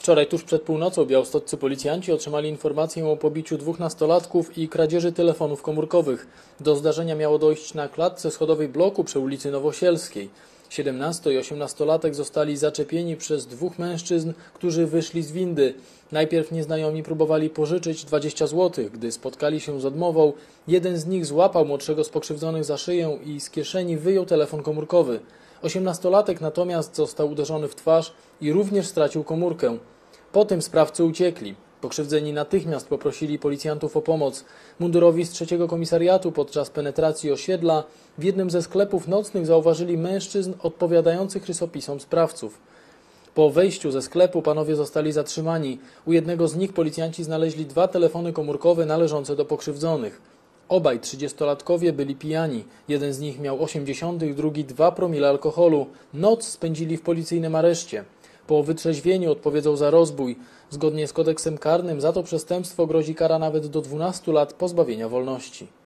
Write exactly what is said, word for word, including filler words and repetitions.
Wczoraj tuż przed północą białostoccy policjanci otrzymali informację o pobiciu dwóch nastolatków i kradzieży telefonów komórkowych. Do zdarzenia miało dojść na klatce schodowej bloku przy ulicy Nowosielskiej. siedemnasto- i osiemnastolatek zostali zaczepieni przez dwóch mężczyzn, którzy wyszli z windy. Najpierw nieznajomi próbowali pożyczyć dwadzieścia złotych. Gdy spotkali się z odmową, jeden z nich złapał młodszego z pokrzywdzonych za szyję i z kieszeni wyjął telefon komórkowy. Osiemnastolatek natomiast został uderzony w twarz i również stracił komórkę. Potem sprawcy uciekli. Pokrzywdzeni natychmiast poprosili policjantów o pomoc. Mundurowi z trzeciego komisariatu podczas penetracji osiedla w jednym ze sklepów nocnych zauważyli mężczyzn odpowiadających rysopisom sprawców. Po wejściu ze sklepu panowie zostali zatrzymani. U jednego z nich policjanci znaleźli dwa telefony komórkowe należące do pokrzywdzonych. Obaj trzydziestolatkowie byli pijani. Jeden z nich miał osiemdziesiąt, drugi dwa promile alkoholu. Noc spędzili w policyjnym areszcie. Po wytrzeźwieniu odpowiedzą za rozbój. Zgodnie z kodeksem karnym za to przestępstwo grozi kara nawet do dwunastu lat pozbawienia wolności.